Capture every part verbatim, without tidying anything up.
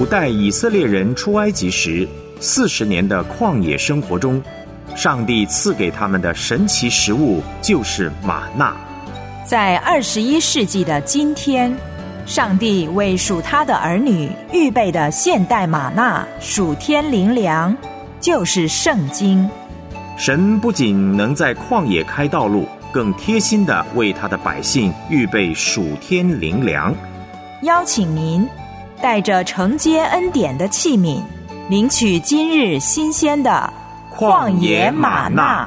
古代以色列人出埃及时四十年的旷野生活中，上帝赐给他们的神奇食物就是玛纳。 在二十一世纪的今天，上帝为属他的儿女预备的现代玛纳属天灵粮，就是圣经。 神不仅能在旷野开道路，更贴心地为他的百姓预备属天灵粮。 邀请您带着承接恩典的器皿，领取今日新鲜的旷野玛纳。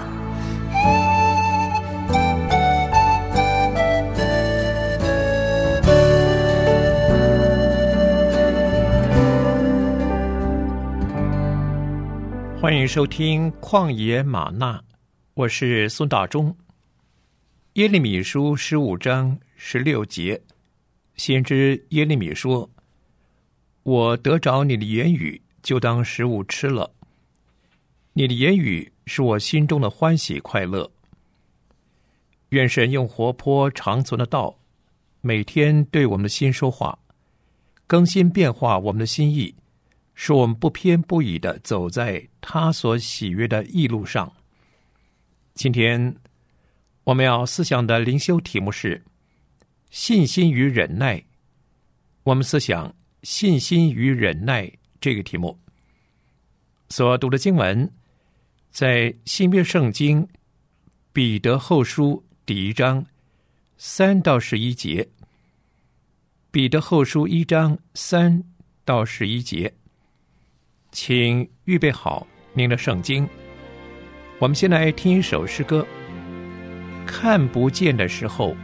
欢迎收听旷野玛纳，我是孙大中。耶利米书十五章十六节，先知耶利米说：我得着你的言语，就当食物吃了。你的言语是我心中的欢喜快乐。愿神用活泼长存的道，每天对我们的心说话，更新变化我们的心意，使我们不偏不倚地走在他所喜悦的义路上。今天我们要思想的灵修题目是信心与忍耐。我们思想信心与忍耐这个题目。所读的经文在新约圣经彼得后书第一章三到十一节。彼得后书一章三到十一节。请预备好您的圣经，我们先来听一首诗歌，看不见的时候。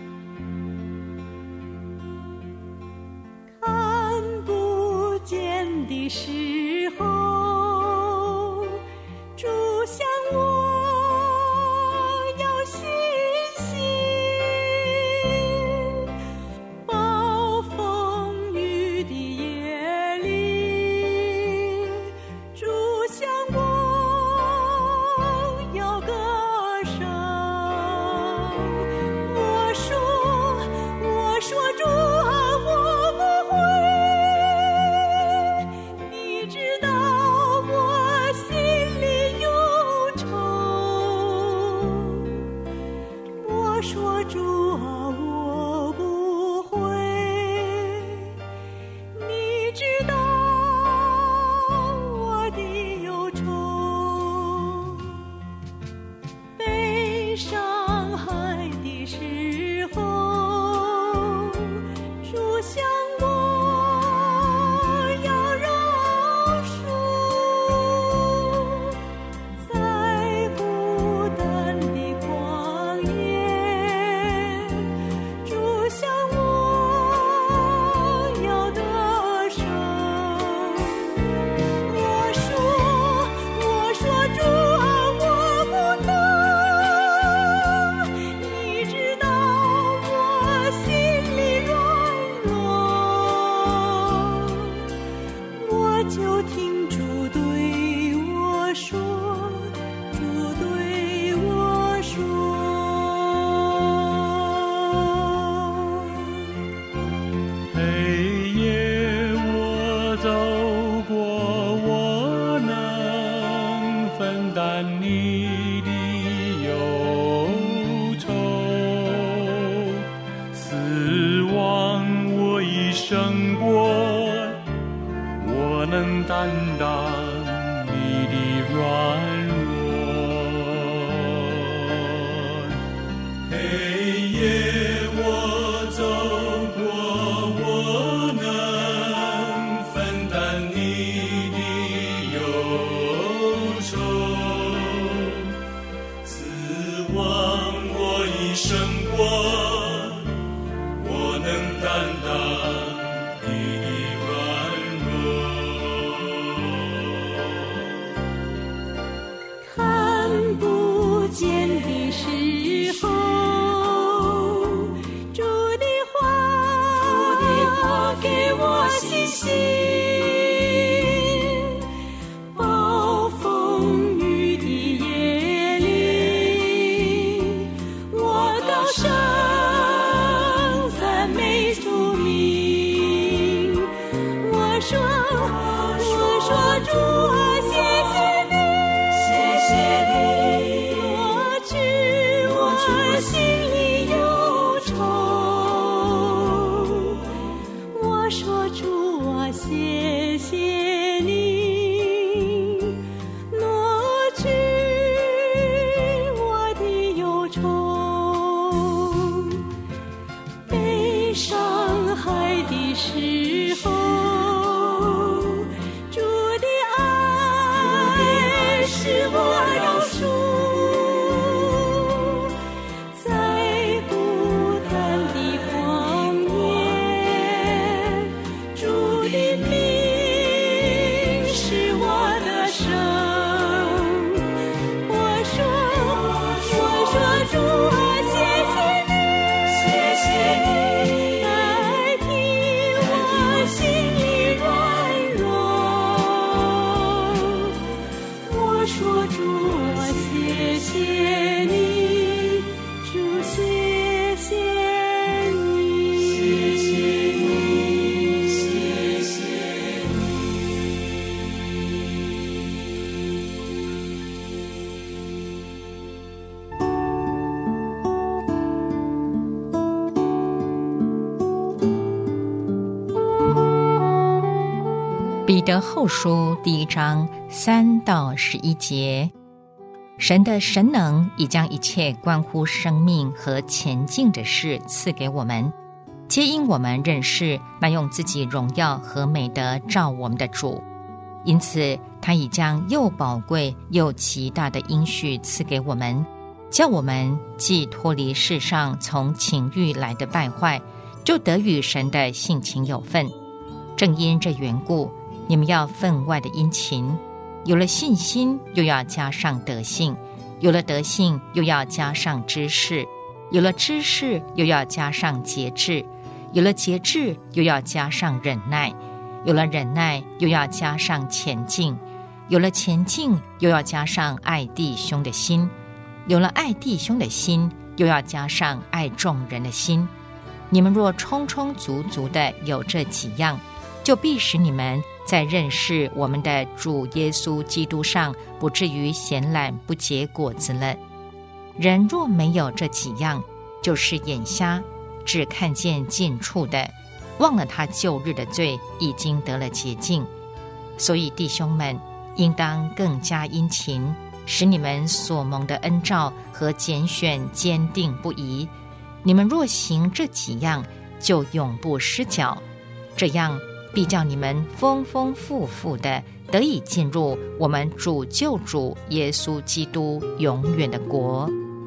看不见的时候，主向我要信心，暴风雨的夜里，主向我要歌声。我说我说主啊，我不会，你知道我心里忧愁。我说主啊，我不会，你知道我的忧愁。悲伤害的时候，主向我要饶恕，在孤单的旷野，主向我要得胜。我说我说主啊，我不能，你知道我心里软弱，我就听主对我说，主对我说。 黑夜我走过，我能分担你的忧愁。死亡我已胜过，我能担当你的软弱。黑夜我走过，我能分担你的忧愁。死亡我已胜过，我能担当你的软弱。 看不见的时候，主的话给我信心。暴风雨的夜里，我到心里忧愁。我说主啊，谢谢你挪去我的忧愁。悲伤害的时候，主的爱使我饶恕。 彼得后书第一章三到十一节，神的神能已将一切关乎生命和前进的事赐给我们，皆因我们认识那用自己荣耀和美德照我们的主。因此他已将又宝贵又极大的应许赐给我们，叫我们既脱离世上从情欲来的败坏，就得与神的性情有份。正因这缘故，你们要分外的殷勤，有了信心又要加上德性，有了德性又要加上知识，有了知识又要加上节制，有了节制又要加上忍耐，有了忍耐又要加上前进，有了前进又要加上爱弟兄的心，有了爱弟兄的心又要加上爱众人的心。你们若充充足足的有这几样，就必使你们在认识我们的主耶稣基督上不至于闲懒不结果子了。人若没有这几样，就是眼瞎，只看见近处的，忘了他旧日的罪已经得了洁净。所以弟兄们，应当更加殷勤，使你们所蒙的恩召和拣选坚定不移。你们若行这几样，就永不失脚，这样必叫你们丰丰富富的得以进入我们主救主耶稣基督永远的国。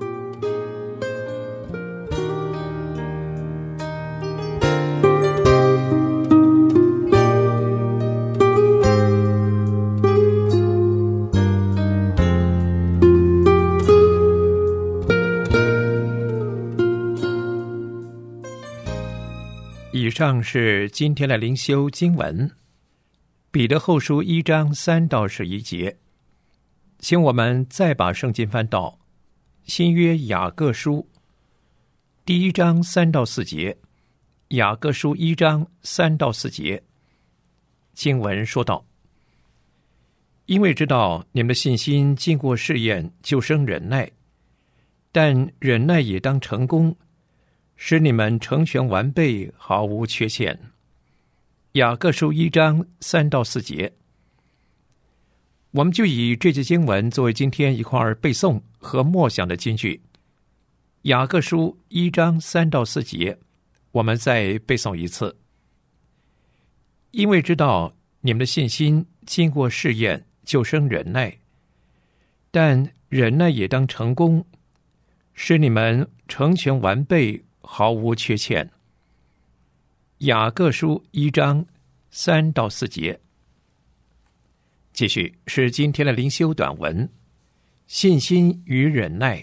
以上是今天的灵修经文，彼得后书一章三到十一节。请我们再把圣经翻到新约雅各书第一章三到四节。雅各书一章三到四节，经文说道：因为知道你们的信心经过试验，就生忍耐，但忍耐也当成功，使你们成全完备，毫无缺陷。雅各书一章三到四节，我们就以这节经文作为今天一块儿背诵和默想的金句。雅各书一章三到四节，我们再背诵一次。因为知道你们的信心经过试验，就生忍耐，但忍耐也当成功，使你们成全完备，毫无缺陷。雅各书一章三到四节。继续是今天的灵修短文，信心与忍耐。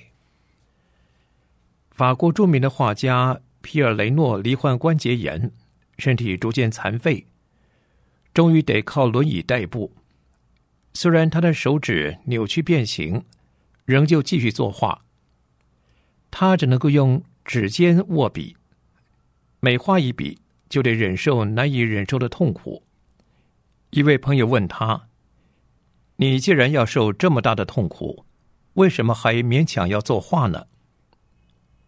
法国著名的画家皮尔雷诺罹患关节炎，身体逐渐残废，终于得靠轮椅代步。虽然他的手指扭曲变形，仍旧继续作画。他只能够用指尖握笔，每画一笔就得忍受难以忍受的痛苦。一位朋友问他：你既然要受这么大的痛苦，为什么还勉强要作画呢？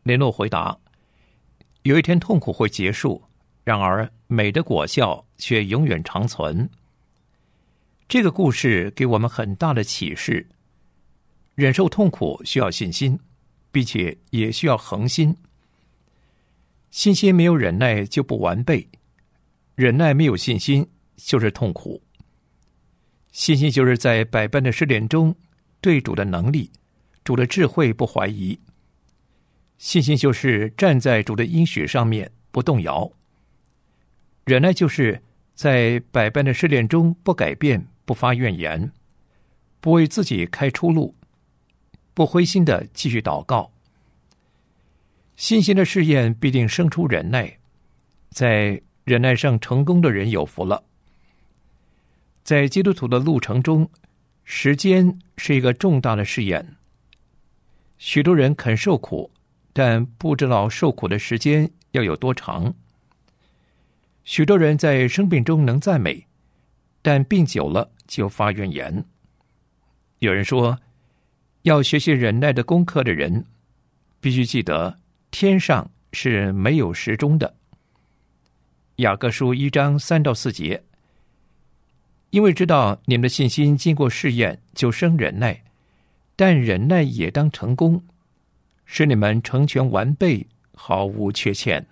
雷诺回答：有一天痛苦会结束，然而美的果效却永远长存。这个故事给我们很大的启示，忍受痛苦需要信心，并且也需要恒心。信心没有忍耐就不完备，忍耐没有信心就是痛苦。信心就是在百般的试炼中对主的能力、主的智慧不怀疑。信心就是站在主的应许上面不动摇。忍耐就是在百般的试炼中不改变、不发怨言，不为自己开出路，不灰心的继续祷告。信心的试验必定生出忍耐，在忍耐上成功的人有福了。在基督徒的路程中，时间是一个重大的试验。许多人肯受苦，但不知道受苦的时间要有多长。许多人在生病中能赞美，但病久了就发怨言。有人说，要学习忍耐的功课的人，必须记得天上是没有时钟的。雅各书一章三到四节，因为知道你们的信心经过试验，就生忍耐，但忍耐也当成功，使你们成全完备，毫无缺欠。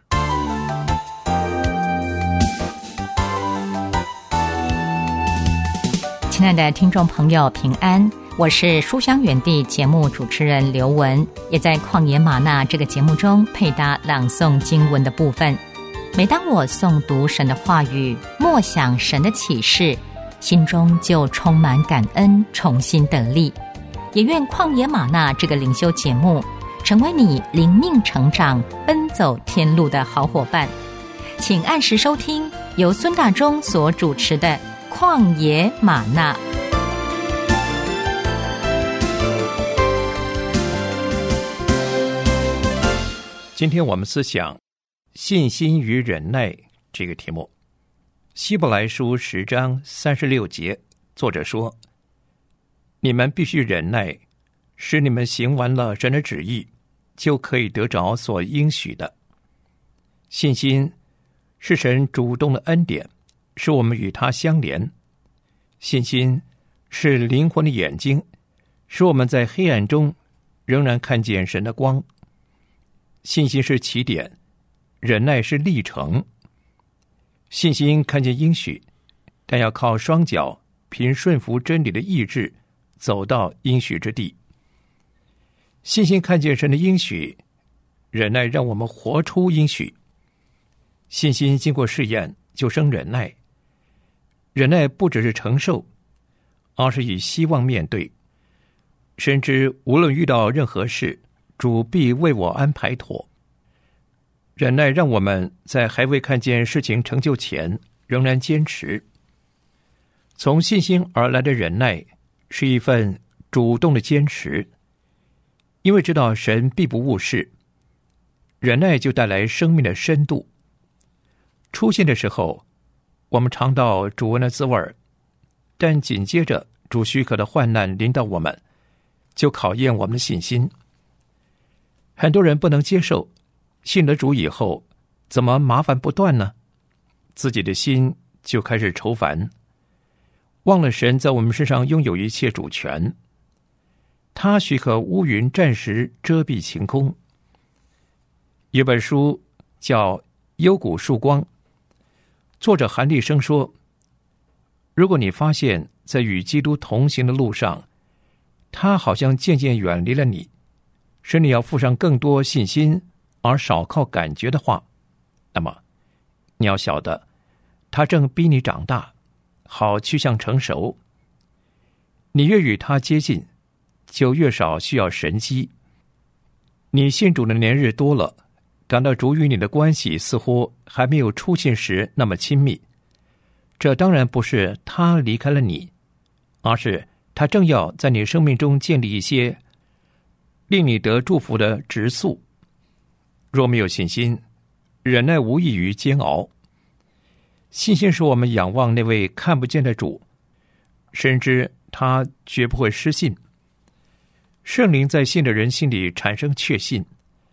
亲爱的听众朋友，平安，我是书香园地节目主持人刘文，也在旷野吗哪这个节目中配搭朗诵经文的部分。每当我诵读神的话语，默想神的启示，心中就充满感恩，重新得力。也愿旷野吗哪这个灵修节目成为你灵命成长、奔走天路的好伙伴。请按时收听由孙大中所主持的旷野吗哪。 今天我们思想信心与忍耐这个题目。希伯来书十章三十六节，作者说：你们必须忍耐，使你们行完了神的旨意，就可以得着所应许的。信心是神主动的恩典，使我们与他相连。信心是灵魂的眼睛，使我们在黑暗中仍然看见神的光。信心是起点，忍耐是历程。信心看见应许，但要靠双脚，凭顺服真理的意志，走到应许之地。信心看见神的应许，忍耐让我们活出应许。信心经过试验，就生忍耐。忍耐不只是承受，而是以希望面对，深知无论遇到任何事，主必为我安排妥。忍耐让我们在还未看见事情成就前，仍然坚持。从信心而来的忍耐，是一份主动的坚持，因为知道神必不误事。忍耐就带来生命的深度。出现的时候，我们尝到主恩的滋味，但紧接着主许可的患难临到我们，就考验我们的信心。很多人不能接受，信了主以后，怎么麻烦不断呢？自己的心就开始愁烦，忘了神在我们身上拥有一切主权。他许可乌云暂时遮蔽晴空。有本书叫《幽谷曙光》，作者韩立生说，如果你发现在与基督同行的路上，他好像渐渐远离了你，使你要付上更多信心而少靠感觉的话，那么你要晓得，他正逼你长大，好趋向成熟。你越与他接近，就越少需要神机。你信主的年日多了，感到主与你的关系似乎还没有初信时那么亲密。这当然不是他离开了你，而是他正要在你生命中建立一些令你得祝福的质素。若没有信心，忍耐无异于煎熬。信心使我们仰望那位看不见的主，深知他绝不会失信。圣灵在信的人心里产生确信，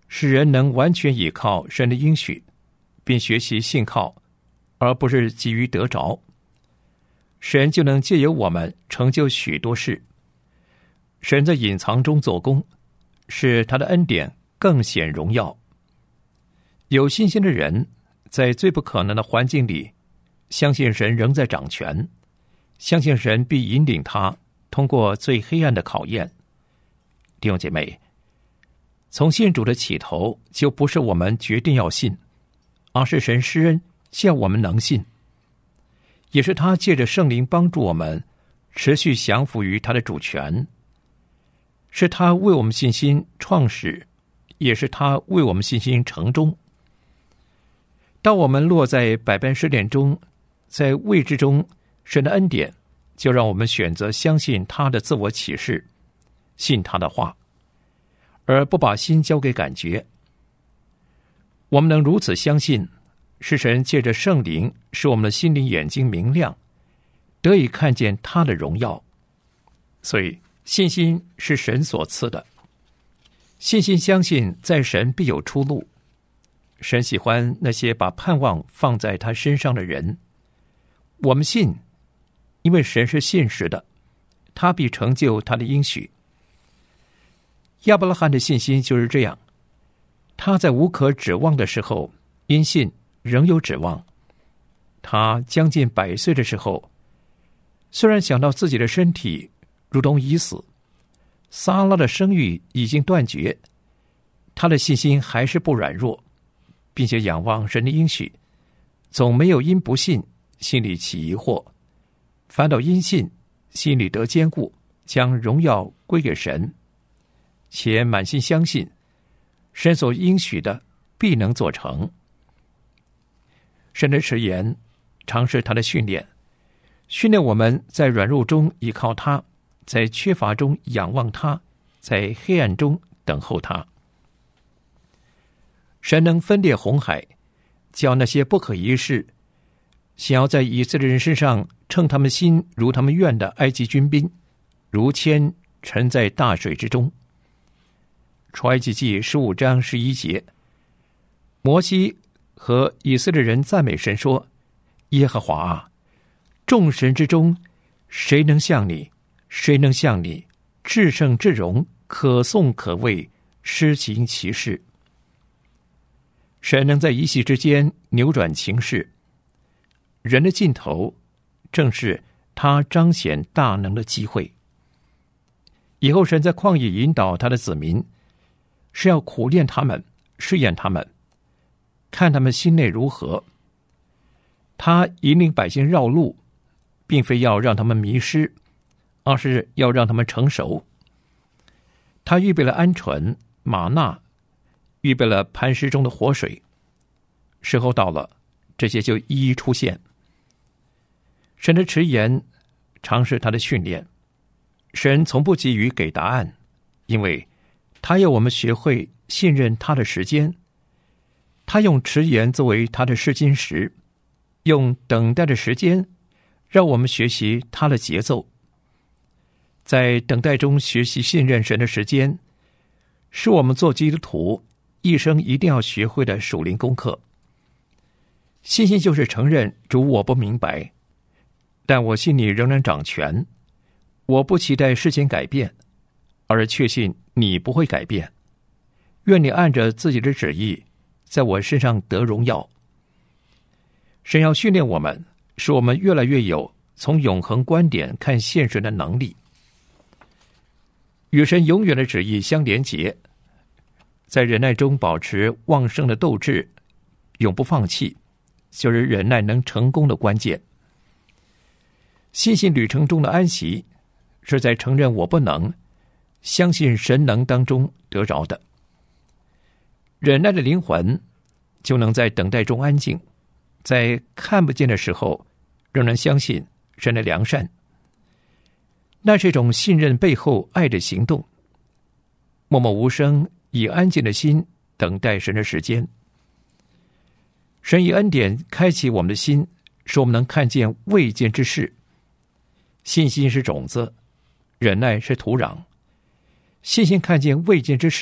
使人能完全倚靠神的应许，并学习信靠，而不是急于得着。神就能借由我们成就许多事。神在隐藏中做工，使他的恩典更显荣耀。有信心的人在最不可能的环境里，相信神仍在掌权，相信神必引领他通过最黑暗的考验。弟兄姐妹，从信主的起头就不是我们决定要信，而是神施恩叫我们能信，也是他借着圣灵帮助我们持续降服于他的主权，是他为我们信心创始，也是他为我们信心成终。当我们落在百般试炼中，在未知中，神的恩典就让我们选择相信他的自我启示，信他的话，而不把心交给感觉。我们能如此相信，是神借着圣灵使我们的心灵眼睛明亮，得以看见他的荣耀。所以信心是神所赐的，信心相信在神必有出路。神喜欢那些把盼望放在他身上的人。我们信，因为神是信实的，他必成就他的应许。亚伯拉罕的信心就是这样，他在无可指望的时候，因信仍有指望。他将近百岁的时候，虽然想到自己的身体如同已死，撒拉的生育已经断绝，他的信心还是不软弱，并且仰望神的应许，总没有因不信心里起疑惑，反倒因信心里得坚固，将荣耀归给神，且满心相信神所应许的必能做成。神的迟言常是他的训练，训练我们在软弱中依靠他，在缺乏中仰望他，在黑暗中等候他。神能分裂红海，叫那些不可一世想要在以色列人身上称他们心如他们愿的埃及军兵，如铅沉在大水之中。出埃及记十五章十一节，摩西和以色列人赞美神说：耶和华啊，众神之中，谁能像你？谁能像你至圣至荣，可颂可畏，施行其事？神能在一夕之间扭转情势，人的尽头正是他彰显大能的机会。以后神在旷野引导他的子民，是要苦练他们，试验他们，看他们心内如何。他引领百姓绕路，并非要让他们迷失，而是要让他们成熟。他预备了鹌鹑、玛纳，预备了磐石中的活水，时候到了，这些就一一出现。神的迟言常是他的训练，神从不急于给答案，因为他要我们学会信任他的时间。他用迟言作为他的试金石，用等待的时间让我们学习他的节奏。在等待中学习信任神的时间，是我们做基督徒一生一定要学会的属灵功课。信心就是承认主，我不明白，但我心里仍然掌权。我不期待事情改变，而确信你不会改变。愿你按着自己的旨意在我身上得荣耀。神要训练我们，使我们越来越有从永恒观点看现实的能力，与神永远的旨意相连结，在忍耐中保持旺盛的斗志，永不放弃，就是忍耐能成功的关键。信心旅程中的安息，是在承认我不能，相信神能当中得着的。忍耐的灵魂就能在等待中安静，在看不见的时候仍然相信神的良善。那是一种信任背后爱的行动，默默无声，以安静的心等待神的时间。神以恩典开启我们的心，使我们能看见未见之事。信心是种子，忍耐是土壤。信心看见未见之事，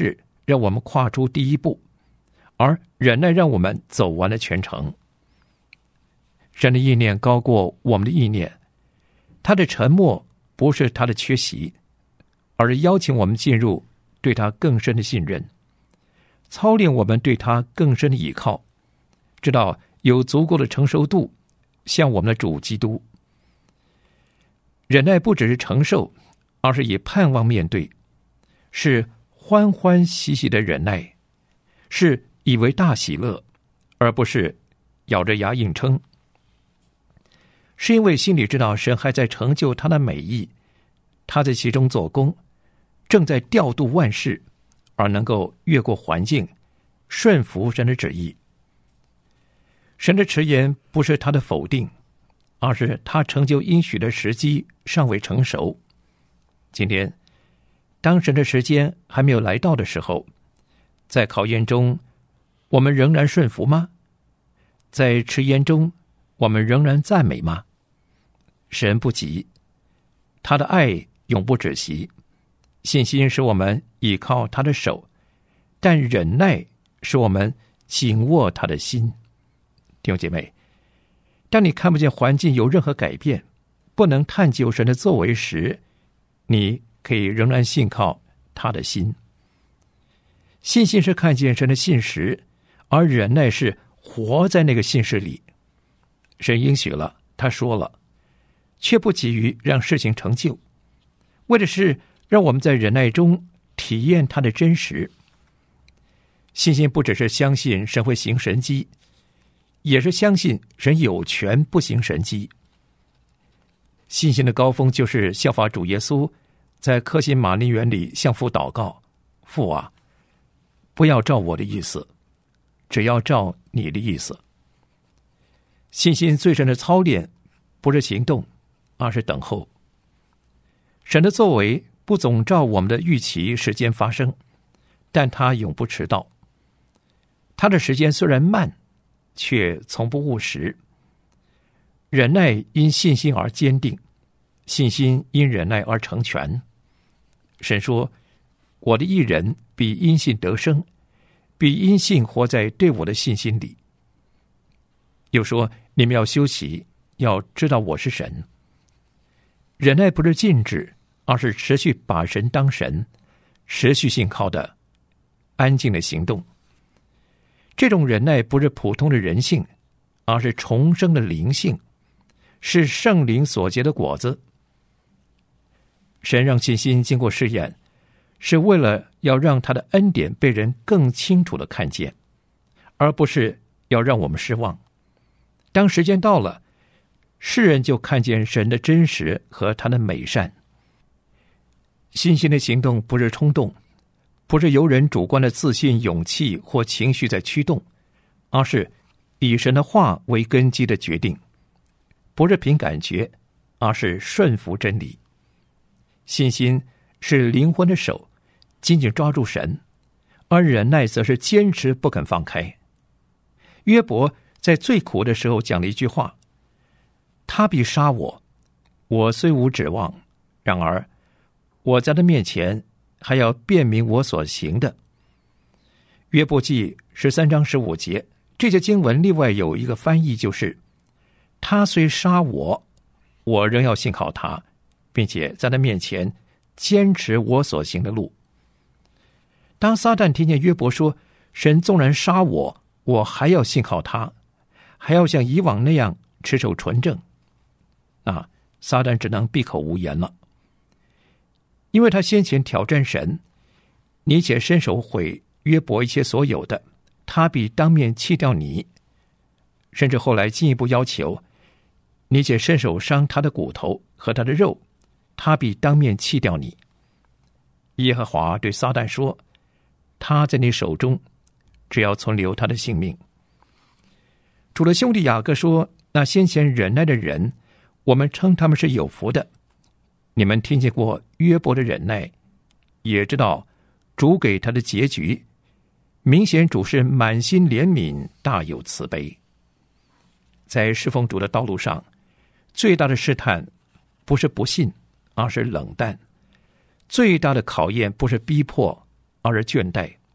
让我们跨出第一步，而忍耐让我们走完了全程。神的意念高过我们的意念，他的沉默不是他的缺席，而是邀请我们进入对他更深的信任，操练我们对他更深的倚靠，直到有足够的成熟度，像我们的主基督。忍耐不只是承受，而是以盼望面对，是欢欢喜喜的忍耐，是以为大喜乐，而不是咬着牙硬撑。是因为心里知道神还在成就他的美意，他在其中做工，正在调度万事，而能够越过环境，顺服神的旨意。神的迟延不是他的否定，而是他成就应许的时机尚未成熟。今天当神的时间还没有来到的时候，在考验中我们仍然顺服吗？在迟延中我们仍然赞美吗？神不急，他的爱永不止息，信心使我们倚靠他的手，但忍耐使我们紧握他的心。弟兄姐妹，当你看不见环境有任何改变，不能探究神的作为时，你可以仍然信靠他的心。信心是看见神的信实，而忍耐是活在那个信实里。神应许了，他说了，却不急于让事情成就，为的是让我们在忍耐中体验他的真实。信心不只是相信神会行神迹，也是相信神有权不行神迹。信心的高峰就是效法主耶稣在客西马尼园里向父祷告，父啊，不要照我的意思，只要照你的意思。信心最深的操练不是行动，而是等候。神的作为不总照我们的预期时间发生，但他永不迟到。他的时间虽然慢，却从不误时。忍耐因信心而坚定，信心因忍耐而成全。神说，我的义人必因信得生，必因信活在对我的信心里。又说，你们要休息，要知道我是神。忍耐不是禁止，而是持续把神当神，持续信靠的安静的行动。这种忍耐不是普通的人性，而是重生的灵性，是圣灵所结的果子。神让信心经过试验，是为了要让他的恩典被人更清楚地看见，而不是要让我们失望。当时间到了，世人就看见神的真实和他的美善。信心的行动不是冲动，不是由人主观的自信、勇气或情绪在驱动，而是以神的话为根基的决定，不是凭感觉，而是顺服真理。信心是灵魂的手，紧紧抓住神，而忍耐则是坚持不肯放开。约伯在最苦的时候讲了一句话，他必杀我，我虽无指望，然而我在他面前还要辨明我所行的。约伯记十三章十五节，这些经文另外有一个翻译，就是他虽杀我，我仍要信靠他，并且在他面前坚持我所行的路。当撒旦听见约伯说，神纵然杀我，我还要信靠他，还要像以往那样持守纯正，那撒旦只能闭口无言了。因为他先前挑战神，你且伸手毁约伯一切所有的，他必当面弃掉你。甚至后来进一步要求，你且伸手伤他的骨头和他的肉，他必当面弃掉你。耶和华对撒旦说，他在你手中，只要存留他的性命。主的兄弟雅各说，那先前忍耐的人，我们称他们是有福的。你们听见过约伯的忍耐，也知道主给他的结局，明显主是满心怜悯，大有慈悲。在侍奉主的道路上，最大的试探不是不信，而是冷淡；最大的考验不是逼迫，而是倦怠；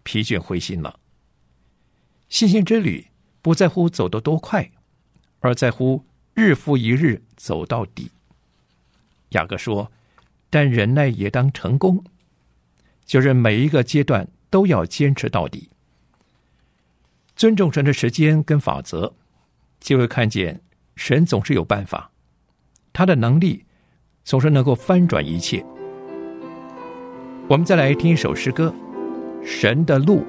疲倦灰心了。信心之旅不在乎走得多快，而在乎日复一日走到底。雅各说，但忍耐也当成功，就是每一个阶段都要坚持到底。尊重神的时间跟法则，就会看见神总是有办法，他的能力总是能够翻转一切。我们再来听一首诗歌，神的路。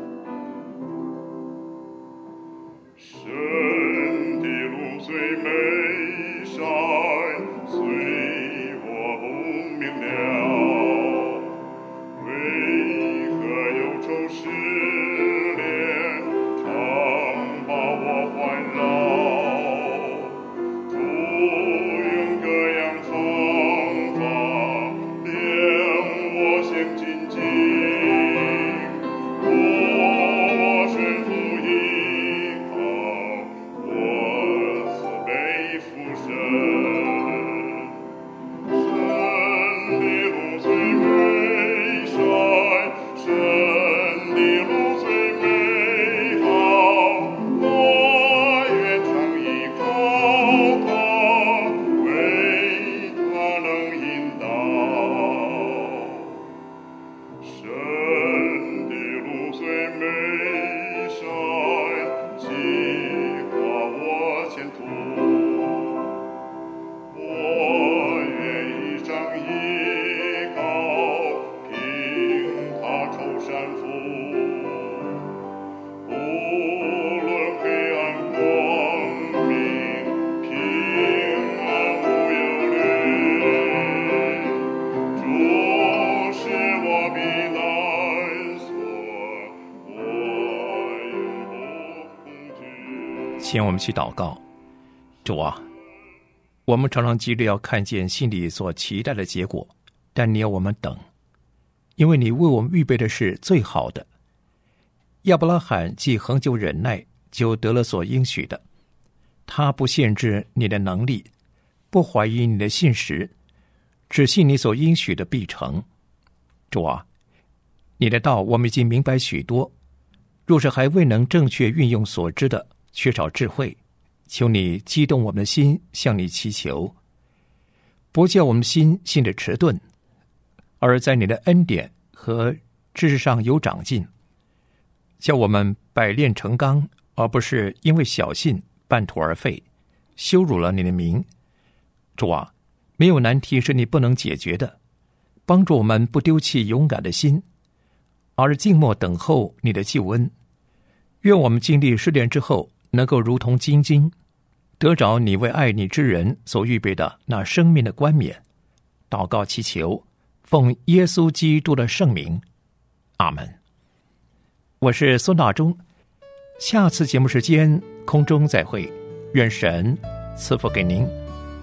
请我们去祷告。主啊，我们常常急着要看见心里所期待的结果，但你要我们等，因为你为我们预备的是最好的。亚伯拉罕既恒久忍耐，就得了所应许的。他不限制你的能力，不怀疑你的信实，只信你所应许的必成。主啊，你的道我们已经明白许多，若是还未能正确运用所知的，缺少智慧，求你激动我们的心，向你祈求，不叫我们心信的迟钝，而在你的恩典和知识上有长进，叫我们百炼成钢，而不是因为小信半途而废，羞辱了你的名。主啊，没有难题是你不能解决的，帮助我们不丢弃勇敢的心，而静默等候你的救恩。愿我们经历试炼之后，能够如同精金，得着你为爱你之人所预备的那生命的冠冕。祷告祈求，奉耶稣基督的圣名，阿门。我是孙大中，下次节目时间空中再会，愿神赐福给您。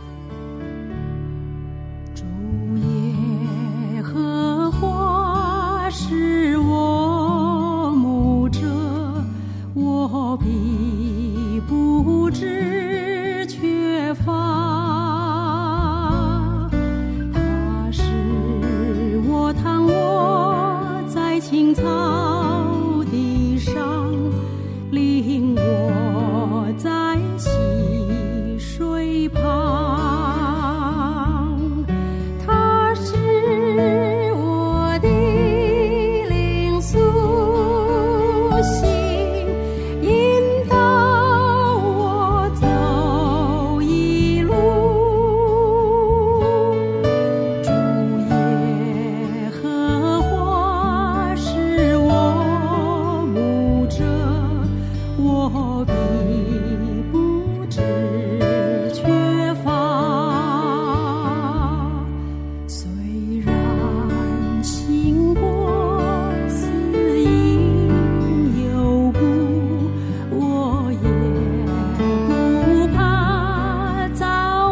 主耶和华是我牧者，我必不致缺乏。他是我躺卧在青草地上，领我在溪水旁。他是我的灵苏醒，引导我走一路。主耶和华是我牧者，我必不致缺乏。虽然经过死荫幽谷，我也不怕遭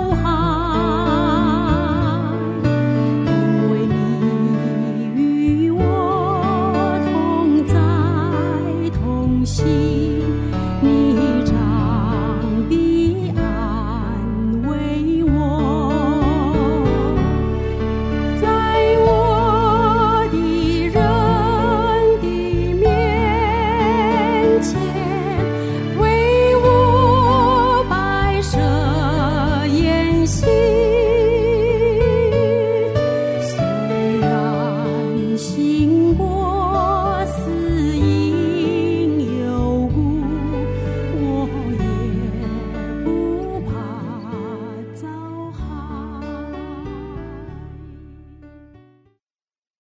害，因为你与我同在同行。